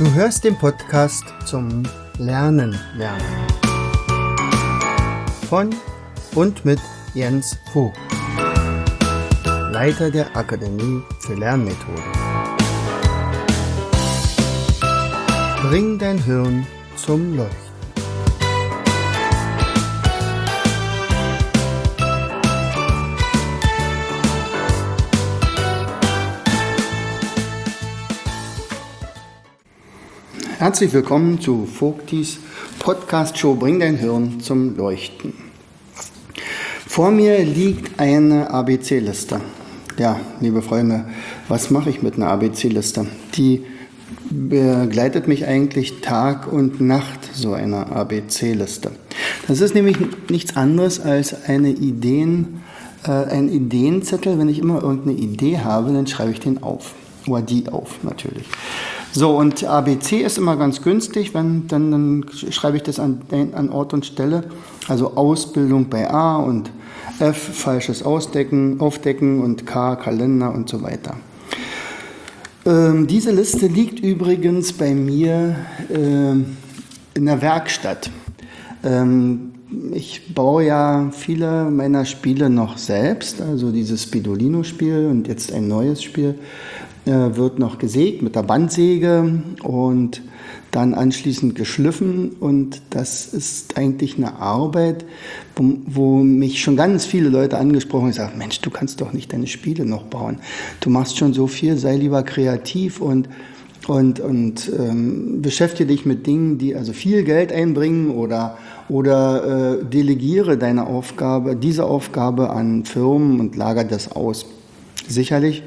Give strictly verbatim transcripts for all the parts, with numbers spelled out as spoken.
Du hörst den Podcast zum Lernen lernen. Von und mit Jens Vogt, Leiter der Akademie für Lernmethoden. Bring dein Hirn zum Leuchten. Herzlich willkommen zu Vogtis Podcast-Show Bring dein Hirn zum Leuchten. Vor mir liegt eine A B C-Liste. Ja, liebe Freunde, was mache ich mit einer A B C-Liste? Die begleitet mich eigentlich Tag und Nacht, so eine A B C-Liste. Das ist nämlich nichts anderes als eine Ideen, äh, ein Ideenzettel. Wenn ich immer irgendeine Idee habe, dann schreibe ich den auf. Oder die auf, natürlich. So, und A B C ist immer ganz günstig, wenn, dann, dann schreibe ich das an, an Ort und Stelle. Also Ausbildung bei A und F, falsches Ausdecken, Aufdecken und K, Kalender und so weiter. Ähm, diese Liste liegt übrigens bei mir äh, in der Werkstatt. Ähm, ich baue ja viele meiner Spiele noch selbst, also dieses Spidolino-Spiel und jetzt ein neues Spiel. Wird noch gesägt mit der Bandsäge und dann anschließend geschliffen, und das ist eigentlich eine Arbeit, wo, wo mich schon ganz viele Leute angesprochen haben und gesagt, Mensch, du kannst doch nicht deine Spiele noch bauen, du machst schon so viel, sei lieber kreativ und, und, und ähm, beschäftige dich mit Dingen, die also viel Geld einbringen, oder, oder äh, delegiere deine Aufgabe, diese Aufgabe an Firmen und lagere das aus. Sicherlich.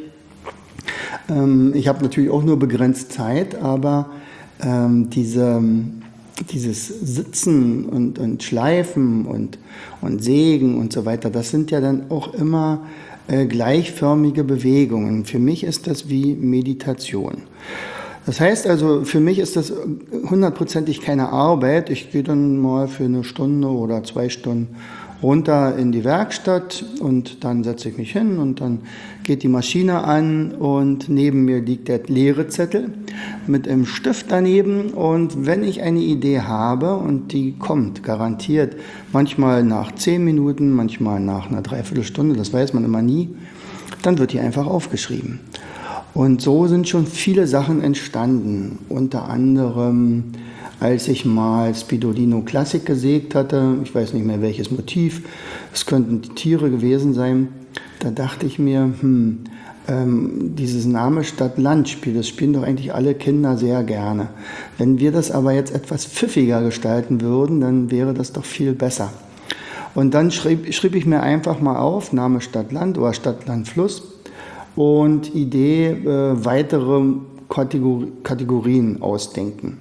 Ich habe natürlich auch nur begrenzt Zeit, aber ähm, diese, dieses Sitzen und, und Schleifen und, und Sägen und so weiter, das sind ja dann auch immer äh, gleichförmige Bewegungen. Für mich ist das wie Meditation. Das heißt also, für mich ist das hundertprozentig keine Arbeit. Ich gehe dann mal für eine Stunde oder zwei Stunden runter in die Werkstatt und dann setze ich mich hin und dann geht die Maschine an und neben mir liegt der leere Zettel mit einem Stift daneben, und wenn ich eine Idee habe, und die kommt garantiert manchmal nach zehn Minuten, manchmal nach einer Dreiviertelstunde, das weiß man immer nie, dann wird die einfach aufgeschrieben. Und so sind schon viele Sachen entstanden, unter anderem als ich mal Spidolino Classic gesägt hatte, ich weiß nicht mehr welches Motiv, es könnten die Tiere gewesen sein, da dachte ich mir, hm, ähm, dieses Name Stadt-Land-Spiel, das spielen doch eigentlich alle Kinder sehr gerne. Wenn wir das aber jetzt etwas pfiffiger gestalten würden, dann wäre das doch viel besser. Und dann schrieb, schrieb ich mir einfach mal auf, Name Stadt-Land oder Stadt-Land-Fluss und Idee, äh, weitere Kategor- Kategorien ausdenken.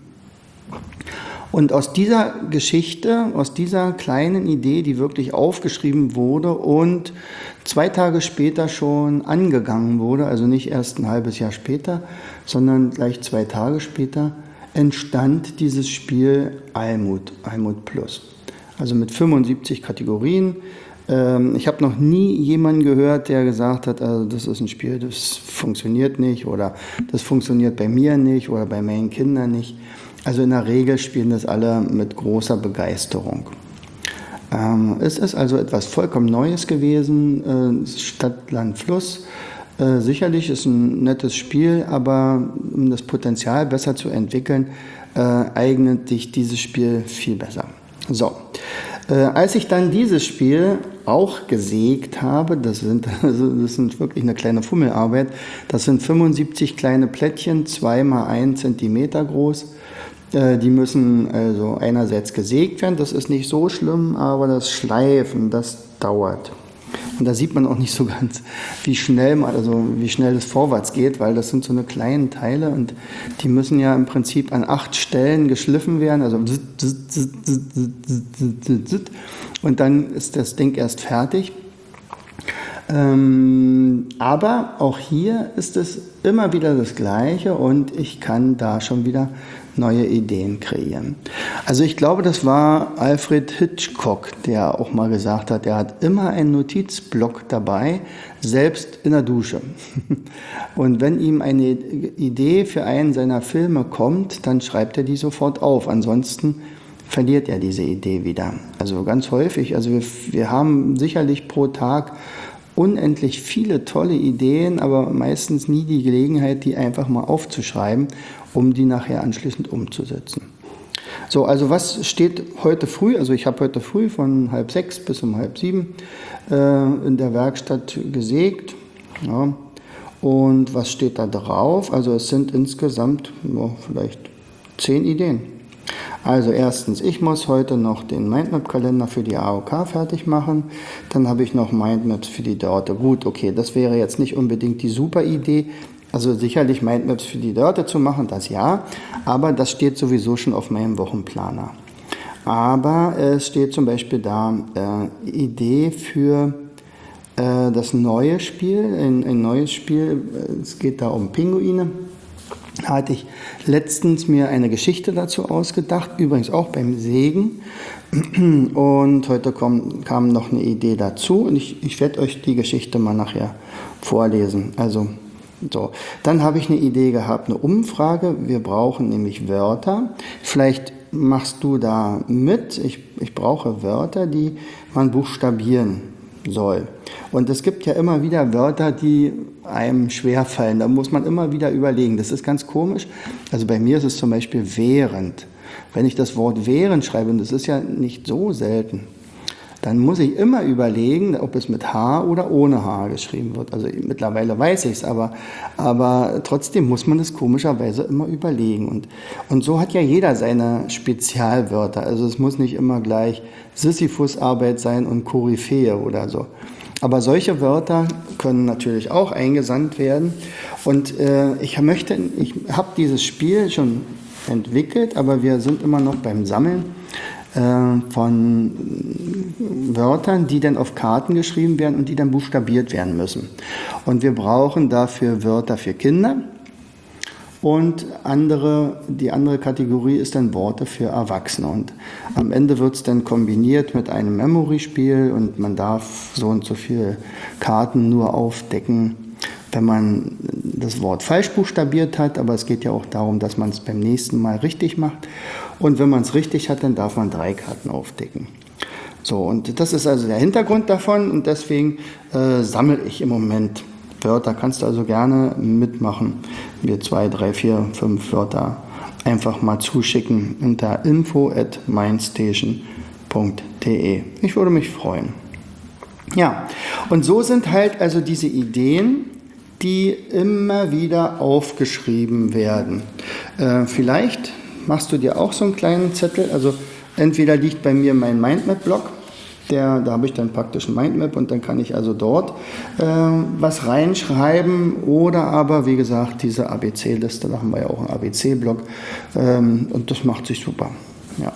Und aus dieser Geschichte, aus dieser kleinen Idee, die wirklich aufgeschrieben wurde und zwei Tage später schon angegangen wurde, also nicht erst ein halbes Jahr später, sondern gleich zwei Tage später, entstand dieses Spiel Almut, Almut Plus. Also mit fünfundsiebzig Kategorien. Ich habe noch nie jemanden gehört, der gesagt hat, also das ist ein Spiel, das funktioniert nicht, oder das funktioniert bei mir nicht oder bei meinen Kindern nicht. Also in der Regel spielen das alle mit großer Begeisterung. Ähm, es ist also etwas vollkommen Neues gewesen, äh, Stadt, Land, Fluss. Äh, sicherlich ist ein nettes Spiel, aber um das Potenzial besser zu entwickeln, äh, eignet sich dieses Spiel viel besser. So, äh, als ich dann dieses Spiel auch gesägt habe, das sind, also das sind wirklich eine kleine Fummelarbeit, das sind fünfundsiebzig kleine Plättchen, zwei mal ein Zentimeter groß. Die müssen also einerseits gesägt werden, das ist nicht so schlimm, aber das Schleifen, das dauert. Und da sieht man auch nicht so ganz, wie schnell, also wie schnell das vorwärts geht, weil das sind so eine kleinen Teile und die müssen ja im Prinzip an acht Stellen geschliffen werden, also und dann ist das Ding erst fertig. Ähm, aber auch hier ist es immer wieder das Gleiche und ich kann da schon wieder neue Ideen kreieren. Also ich glaube, das war Alfred Hitchcock, der auch mal gesagt hat, er hat immer einen Notizblock dabei, selbst in der Dusche. Und wenn ihm eine Idee für einen seiner Filme kommt, dann schreibt er die sofort auf. Ansonsten verliert er diese Idee wieder. Also ganz häufig, also wir, wir haben sicherlich pro Tag unendlich viele tolle Ideen, aber meistens nie die Gelegenheit, die einfach mal aufzuschreiben, um die nachher anschließend umzusetzen. So, also was steht heute früh? Also ich habe heute früh von halb sechs bis um halb sieben äh, in der Werkstatt gesägt. Ja. Und was steht da drauf? Also es sind insgesamt oh, vielleicht zehn Ideen. Also erstens, ich muss heute noch den Mindmap-Kalender für die A O K fertig machen. Dann habe ich noch Mindmaps für die Dörte. Gut, okay, das wäre jetzt nicht unbedingt die super Idee. Also sicherlich Mindmaps für die Dörte zu machen, das ja. Aber das steht sowieso schon auf meinem Wochenplaner. Aber es steht zum Beispiel da äh, Idee für äh, das neue Spiel. Ein, ein neues Spiel, es geht da um Pinguine. Da hatte ich letztens mir eine Geschichte dazu ausgedacht, übrigens auch beim Sägen. Und heute kam, kam noch eine Idee dazu und ich, ich werde euch die Geschichte mal nachher vorlesen. Also so, dann habe ich eine Idee gehabt, eine Umfrage. Wir brauchen nämlich Wörter. Vielleicht machst du da mit. Ich, ich brauche Wörter, die man buchstabieren soll. Und es gibt ja immer wieder Wörter, die einem schwerfallen. Da muss man immer wieder überlegen. Das ist ganz komisch. Also bei mir ist es zum Beispiel während. Wenn ich das Wort während schreibe, und das ist ja nicht so selten, dann muss ich immer überlegen, ob es mit H oder ohne H geschrieben wird. Also mittlerweile weiß ich es, aber, aber trotzdem muss man es komischerweise immer überlegen. Und, und so hat ja jeder seine Spezialwörter. Also es muss nicht immer gleich Sisyphus-Arbeit sein und Koryphäe oder so. Aber solche Wörter können natürlich auch eingesandt werden. Und äh, ich möchte, ich habe dieses Spiel schon entwickelt, aber wir sind immer noch beim Sammeln äh, von Wörtern, die dann auf Karten geschrieben werden und die dann buchstabiert werden müssen. Und wir brauchen dafür Wörter für Kinder. Und andere, die andere Kategorie ist dann Worte für Erwachsene. Und am Ende wird es dann kombiniert mit einem Memory-Spiel und man darf so und so viele Karten nur aufdecken, wenn man das Wort falsch buchstabiert hat. Aber es geht ja auch darum, dass man es beim nächsten Mal richtig macht. Und wenn man es richtig hat, dann darf man drei Karten aufdecken. So, und das ist also der Hintergrund davon und deswegen äh, sammle ich im Moment Wörter. Kannst du also gerne mitmachen. Mir zwei, drei, vier, fünf Wörter einfach mal zuschicken unter info at mindstation punkt de. Ich würde mich freuen. Ja, und so sind halt also diese Ideen, die immer wieder aufgeschrieben werden. Äh, vielleicht machst du dir auch so einen kleinen Zettel. Also entweder liegt bei mir mein Mindmap-Blog, Der, da habe ich dann praktisch ein Mindmap und dann kann ich also dort äh, was reinschreiben oder aber, wie gesagt, diese A B C-Liste, da haben wir ja auch einen A B C-Blog ähm, und das macht sich super. Ja.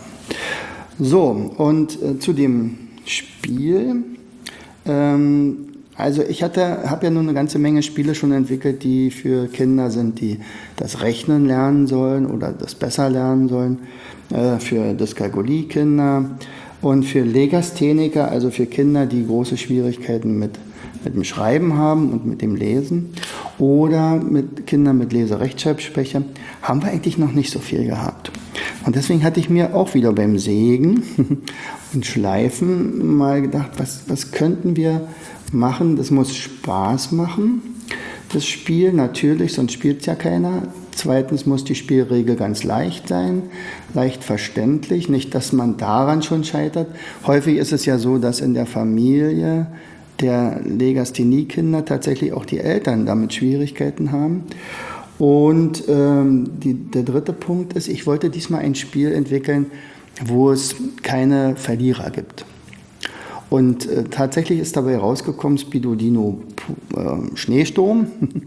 So, und äh, zu dem Spiel. Ähm, also ich hatte, habe ja nun eine ganze Menge Spiele schon entwickelt, die für Kinder sind, die das Rechnen lernen sollen oder das besser lernen sollen, äh, für Dyskalkulie-Kinder. Und für Legastheniker, also für Kinder, die große Schwierigkeiten mit, mit dem Schreiben haben und mit dem Lesen oder mit Kindern mit Leserechtschreibschwäche, haben wir eigentlich noch nicht so viel gehabt. Und deswegen hatte ich mir auch wieder beim Sägen und Schleifen mal gedacht, was, was könnten wir machen? Das muss Spaß machen, das Spiel natürlich, sonst spielt es ja keiner. Zweitens muss die Spielregel ganz leicht sein, leicht verständlich, nicht, dass man daran schon scheitert. Häufig ist es ja so, dass in der Familie der Legasthenie-Kinder tatsächlich auch die Eltern damit Schwierigkeiten haben. Und ähm, die, der dritte Punkt ist, ich wollte diesmal ein Spiel entwickeln, wo es keine Verlierer gibt. Und äh, tatsächlich ist dabei rausgekommen Spidolino äh, Schneesturm.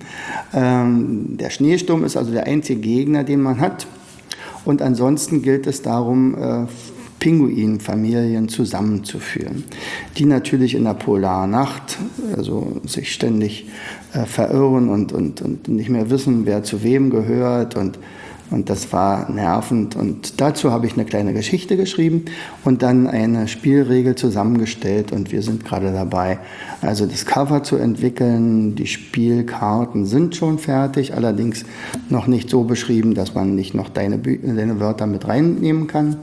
ähm, der Schneesturm ist also der einzige Gegner, den man hat. Und ansonsten gilt es darum, äh, Pinguinfamilien zusammenzuführen, die natürlich in der Polarnacht also sich ständig äh, verirren und, und, und nicht mehr wissen, wer zu wem gehört, und, und das war nervend. Und dazu habe ich eine kleine Geschichte geschrieben und dann eine Spielregel zusammengestellt, und wir sind gerade dabei, also das Cover zu entwickeln. Die Spielkarten sind schon fertig, allerdings noch nicht so beschrieben, dass man nicht noch deine, deine Wörter mit reinnehmen kann.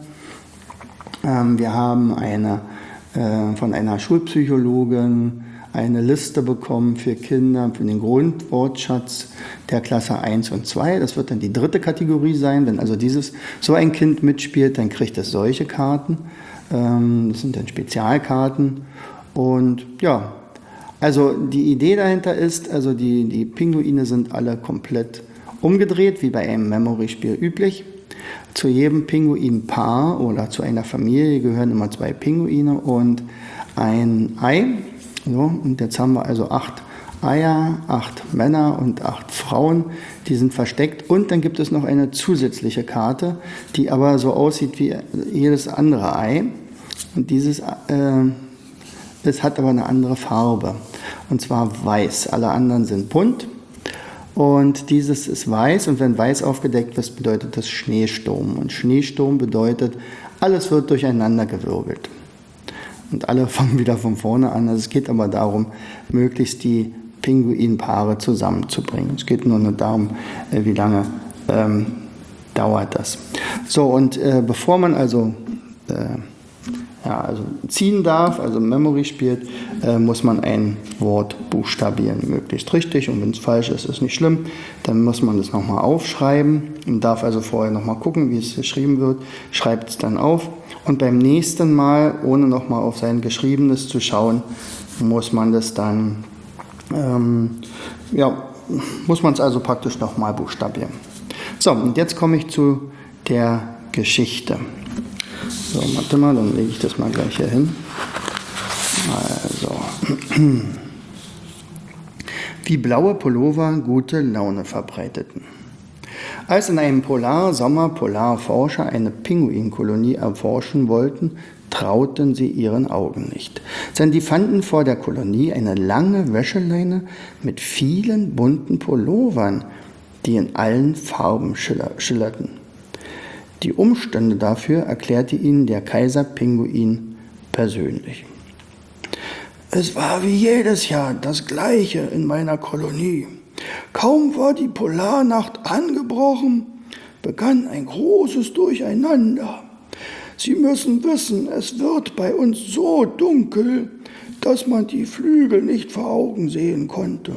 Wir haben eine, äh, von einer Schulpsychologin eine Liste bekommen für Kinder, für den Grundwortschatz der Klasse eins und zwei. Das wird dann die dritte Kategorie sein. Wenn also dieses so ein Kind mitspielt, dann kriegt es solche Karten. Ähm, das sind dann Spezialkarten. Und ja, also die Idee dahinter ist, also die, die Pinguine sind alle komplett umgedreht, wie bei einem Memory-Spiel üblich. Zu jedem Pinguinpaar oder zu einer Familie gehören immer zwei Pinguine und ein Ei. So, und jetzt haben wir also acht Eier, acht Männer und acht Frauen, die sind versteckt. Und dann gibt es noch eine zusätzliche Karte, die aber so aussieht wie jedes andere Ei. Und dieses, äh, es hat aber eine andere Farbe, und zwar weiß. Alle anderen sind bunt. Und dieses ist weiß, und wenn weiß aufgedeckt ist, bedeutet das Schneesturm. Und Schneesturm bedeutet, alles wird durcheinandergewirbelt. Und alle fangen wieder von vorne an. Also es geht aber darum, möglichst die Pinguinpaare zusammenzubringen. Es geht nur nicht darum, wie lange ähm, dauert das. So, und äh, bevor man also, äh, ja, also ziehen darf, also Memory spielt, äh, muss man ein Wort buchstabieren, möglichst richtig. Und wenn es falsch ist, ist nicht schlimm. Dann muss man das nochmal aufschreiben und darf also vorher nochmal gucken, wie es geschrieben wird. Schreibt es dann auf. Und beim nächsten Mal, ohne nochmal auf sein Geschriebenes zu schauen, muss man das dann, ähm, ja, muss man es also praktisch nochmal buchstabieren. So, und jetzt komme ich zu der Geschichte. So, warte mal, dann lege ich das mal gleich hier hin. Also, wie blaue Pullover gute Laune verbreiteten. Als in einem Polarsommer Polarforscher eine Pinguinkolonie erforschen wollten, trauten sie ihren Augen nicht. Denn die fanden vor der Kolonie eine lange Wäscheleine mit vielen bunten Pullovern, die in allen Farben schillerten. Die Umstände dafür erklärte ihnen der Kaiserpinguin persönlich. Es war wie jedes Jahr das Gleiche in meiner Kolonie. Kaum war die Polarnacht angebrochen, begann ein großes Durcheinander. Sie müssen wissen, es wird bei uns so dunkel, dass man die Flügel nicht vor Augen sehen konnte.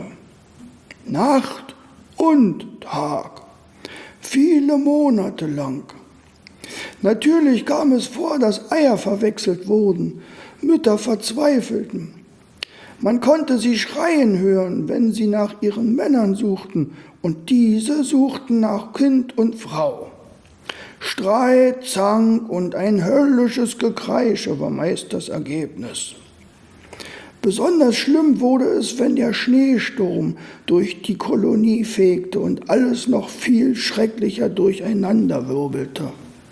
Nacht und Tag, viele Monate lang. Natürlich kam es vor, dass Eier verwechselt wurden, Mütter verzweifelten. Man konnte sie schreien hören, wenn sie nach ihren Männern suchten, und diese suchten nach Kind und Frau. Streit, Zank und ein höllisches Gekreische war meist das Ergebnis. Besonders schlimm wurde es, wenn der Schneesturm durch die Kolonie fegte und alles noch viel schrecklicher durcheinanderwirbelte.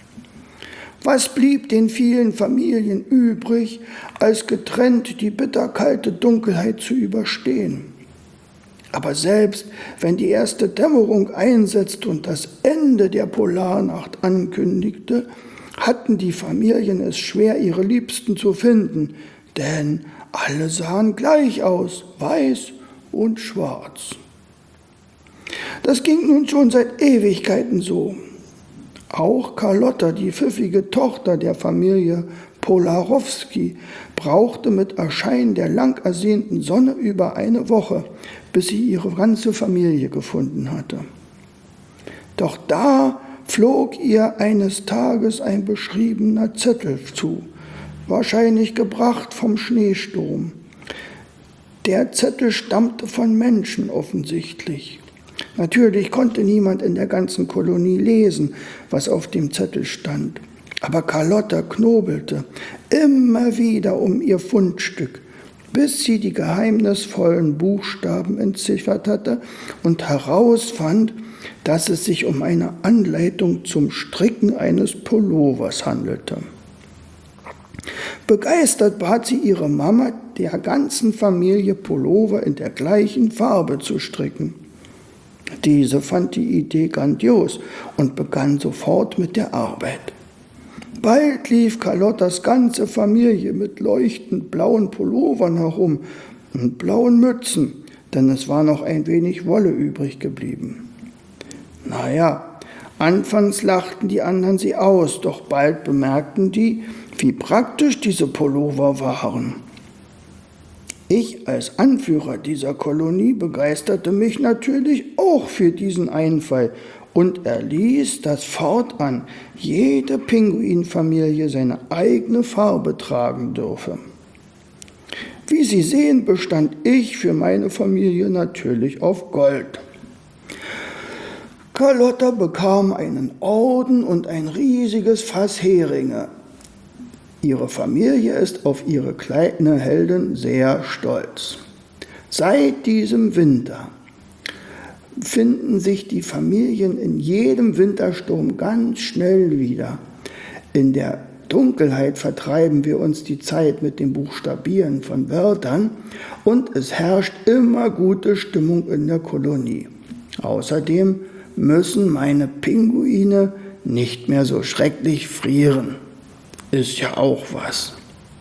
Was blieb den vielen Familien übrig, als getrennt die bitterkalte Dunkelheit zu überstehen? Aber selbst wenn die erste Dämmerung einsetzte und das Ende der Polarnacht ankündigte, hatten die Familien es schwer, ihre Liebsten zu finden, denn alle sahen gleich aus, weiß und schwarz. Das ging nun schon seit Ewigkeiten so. Auch Carlotta, die pfiffige Tochter der Familie Polarowski, brauchte mit Erscheinen der lang ersehnten Sonne über eine Woche, bis sie ihre ganze Familie gefunden hatte. Doch da flog ihr eines Tages ein beschriebener Zettel zu, wahrscheinlich gebracht vom Schneesturm. Der Zettel stammte von Menschen offensichtlich. Natürlich konnte niemand in der ganzen Kolonie lesen, was auf dem Zettel stand. Aber Carlotta knobelte immer wieder um ihr Fundstück, bis sie die geheimnisvollen Buchstaben entziffert hatte und herausfand, dass es sich um eine Anleitung zum Stricken eines Pullovers handelte. Begeistert bat sie ihre Mama, der ganzen Familie Pullover in der gleichen Farbe zu stricken. Diese fand die Idee grandios und begann sofort mit der Arbeit. Bald lief Carlottas ganze Familie mit leuchtend blauen Pullovern herum und blauen Mützen, denn es war noch ein wenig Wolle übrig geblieben. Naja, anfangs lachten die anderen sie aus, doch bald bemerkten die, wie praktisch diese Pullover waren. Ich als Anführer dieser Kolonie begeisterte mich natürlich auch für diesen Einfall und erließ, dass fortan jede Pinguinfamilie seine eigene Farbe tragen dürfe. Wie Sie sehen, bestand ich für meine Familie natürlich auf Gold. Carlotta bekam einen Orden und ein riesiges Fass Heringe. Ihre Familie ist auf ihre kleine Heldin sehr stolz. Seit diesem Winter finden sich die Familien in jedem Wintersturm ganz schnell wieder. In der Dunkelheit vertreiben wir uns die Zeit mit dem Buchstabieren von Wörtern und es herrscht immer gute Stimmung in der Kolonie. Außerdem müssen meine Pinguine nicht mehr so schrecklich frieren. Ist ja auch was.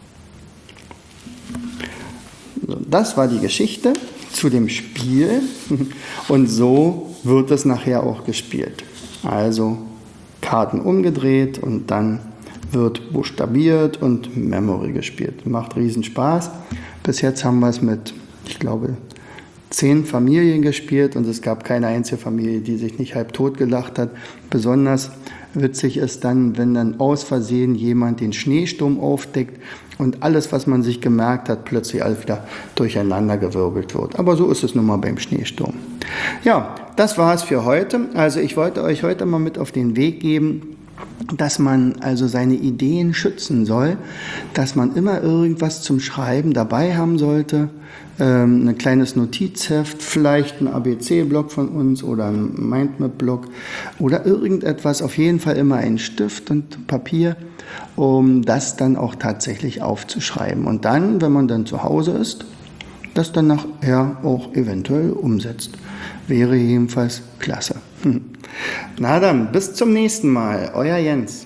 Das war die Geschichte zu dem Spiel und so wird es nachher auch gespielt. Also Karten umgedreht und dann wird buchstabiert und Memory gespielt. Macht riesen Spaß. Bis jetzt haben wir es mit, ich glaube, zehn Familien gespielt und es gab keine einzige Familie, die sich nicht halb tot gelacht hat. Besonders witzig ist dann, wenn dann aus Versehen jemand den Schneesturm aufdeckt und alles, was man sich gemerkt hat, plötzlich alles wieder durcheinandergewirbelt wird. Aber so ist es nun mal beim Schneesturm. Ja, das war es für heute. Also ich wollte euch heute mal mit auf den Weg geben, dass man also seine Ideen schützen soll, dass man immer irgendwas zum Schreiben dabei haben sollte, ähm, ein kleines Notizheft, vielleicht ein A B C-Block von uns oder ein Mindmap-Block oder irgendetwas, auf jeden Fall immer ein Stift und Papier, um das dann auch tatsächlich aufzuschreiben. Und dann, wenn man dann zu Hause ist, das dann nachher auch eventuell umsetzt. Wäre jedenfalls klasse. Na dann, bis zum nächsten Mal. Euer Jens.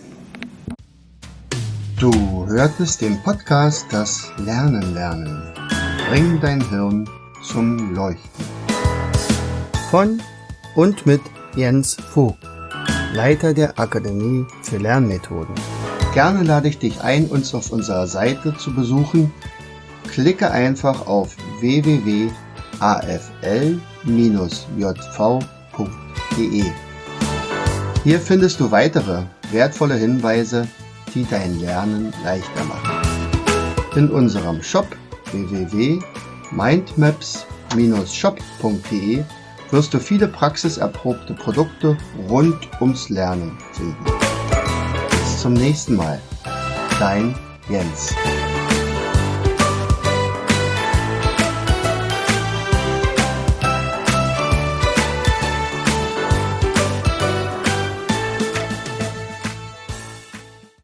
Du hörtest den Podcast Das Lernen lernen. Bring dein Hirn zum Leuchten. Von und mit Jens Vogt, Leiter der Akademie für Lernmethoden. Gerne lade ich dich ein, uns auf unserer Seite zu besuchen. Klicke einfach auf w w w punkt a f l bindestrich j v punkt d e. Hier findest du weitere wertvolle Hinweise, die dein Lernen leichter machen. In unserem Shop w w w punkt mindmaps bindestrich shop punkt d e wirst du viele praxiserprobte Produkte rund ums Lernen finden. Bis zum nächsten Mal. Dein Jens.